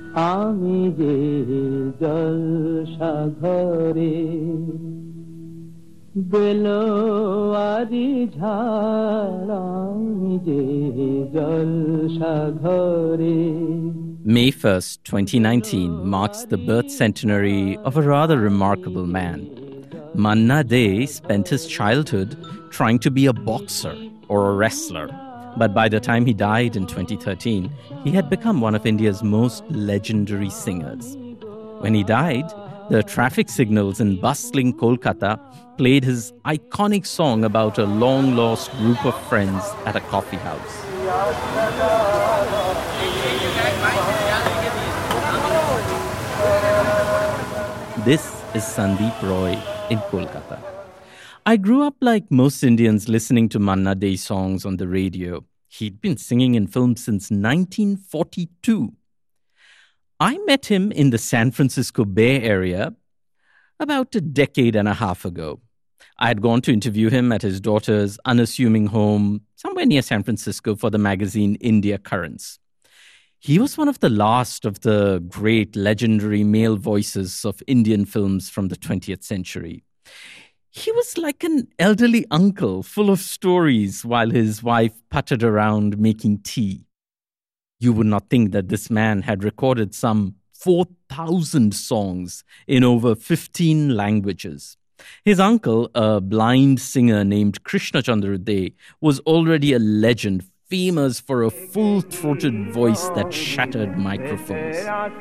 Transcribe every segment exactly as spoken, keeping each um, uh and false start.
আমি যে জলসা ঘরে বেলোয়ারি ঝাড় আমি যে জলসা ঘরে. May first, twenty nineteen marks the birth centenary of a rather remarkable man. Manna Dey spent his childhood trying to be a boxer or a wrestler. But by the time he died in twenty thirteen, he had become one of India's most legendary singers. When he died, the traffic signals in bustling Kolkata played his iconic song about a long-lost group of friends at a coffee house. This is Sandeep Roy in Kolkata. I grew up like most Indians listening to Manna Dey songs on the radio. He'd been singing in films since nineteen forty-two. I met him in the San Francisco Bay Area about a decade and a half ago. I had gone to interview him at his daughter's unassuming home somewhere near San Francisco for the magazine India Currents. He was one of the last of the great legendary male voices of Indian films from the twentieth century. He was like an elderly uncle full of stories while his wife puttered around making tea. You would not think that this man had recorded some four thousand songs in over fifteen languages. His uncle, a blind singer named Krishna Chandra Dey, was already a legend, famous for a full-throated voice that shattered microphones.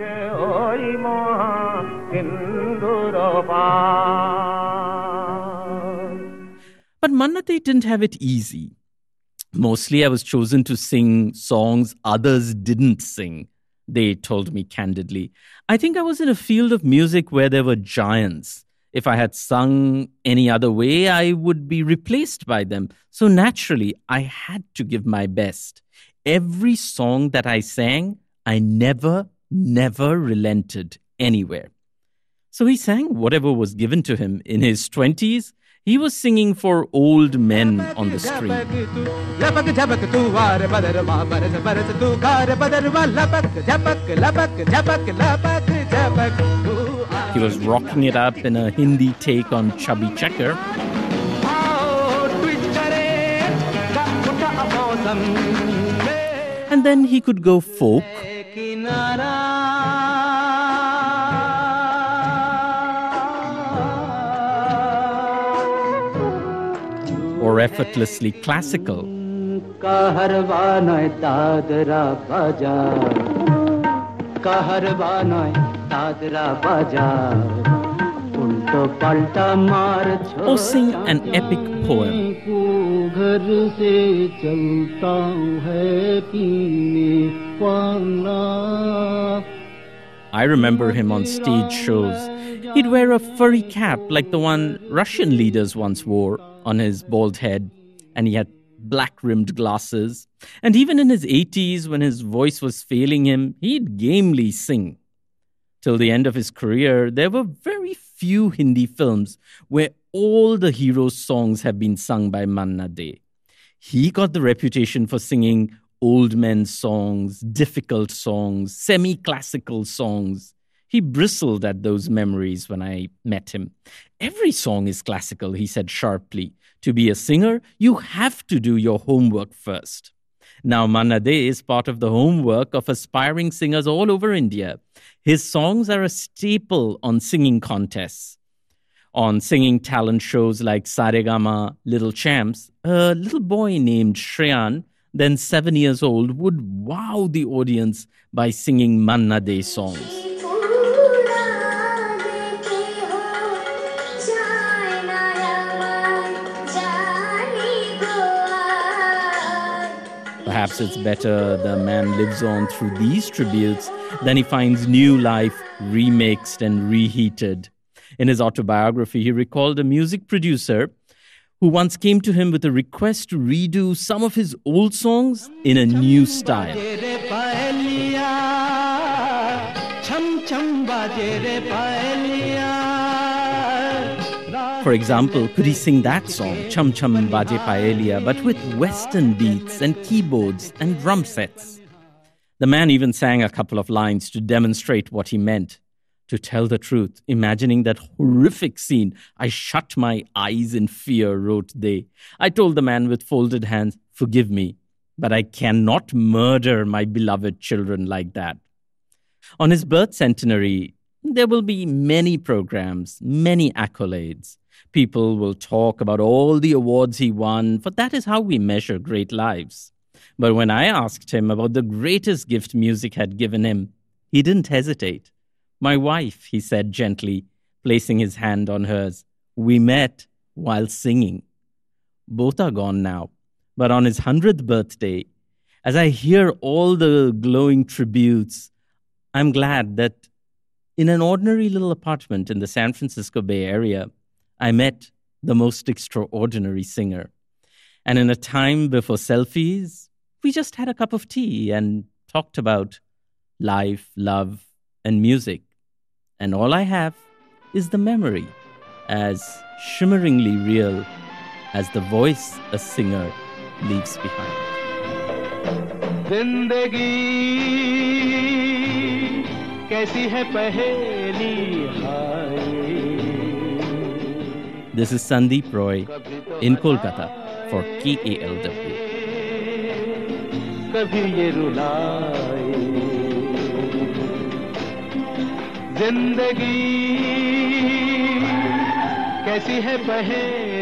But Manna Dey didn't have it easy. Mostly I was chosen to sing songs others didn't sing, they told me candidly. I think I was in a field of music where there were giants. If I had sung any other way, I would be replaced by them. So naturally, I had to give my best. Every song that I sang, I never, never relented anywhere. So he sang whatever was given to him. In his twenties, he was singing for old men on the street. He was rocking it up in a Hindi take on Chubby Checker. And then he could go folk. Or effortlessly classical. Or sing an epic poem. I remember him on stage shows. He'd wear a furry cap like the one Russian leaders once wore on his bald head, and he had black-rimmed glasses. And even in his eighties, when his voice was failing him, he'd gamely sing. Till the end of his career, there were very few Hindi films where all the heroes' songs have been sung by Manna Dey. He got the reputation for singing old men's songs, difficult songs, semi-classical songs. He bristled at those memories when I met him. Every song is classical, he said sharply. To be a singer, you have to do your homework first. Now, Manna Dey is part of the homework of aspiring singers all over India. His songs are a staple on singing contests. On singing talent shows like Saregama, Little Champs, a little boy named Shreyan, then seven years old, would wow the audience by singing Manna Dey songs. Perhaps it's better the man lives on through these tributes than he finds new life remixed and reheated. In his autobiography, he recalled a music producer who once came to him with a request to redo some of his old songs in a new style. For example, could he sing that song, Cham Cham Baje Paelia, but with western beats and keyboards and drum sets? The man even sang a couple of lines to demonstrate what he meant. To tell the truth, imagining that horrific scene, I shut my eyes in fear, wrote they. I told the man with folded hands, forgive me, but I cannot murder my beloved children like that. On his birth centenary, there will be many programs, many accolades. People will talk about all the awards he won, for that is how we measure great lives. But when I asked him about the greatest gift music had given him, he didn't hesitate. My wife, he said gently, placing his hand on hers. We met while singing. Both are gone now, but on his hundredth birthday, as I hear all the glowing tributes, I'm glad that in an ordinary little apartment in the San Francisco Bay Area, I met the most extraordinary singer. And in a time before selfies, we just had a cup of tea and talked about life, love, and music. And all I have is the memory, as shimmeringly real as the voice a singer leaves behind. Zindagi kaisi hai paheli hai. This is Sandeep Roy in Kolkata for K A L W. Kabhi ye rulaye. जिंदगी कैसी है पहेली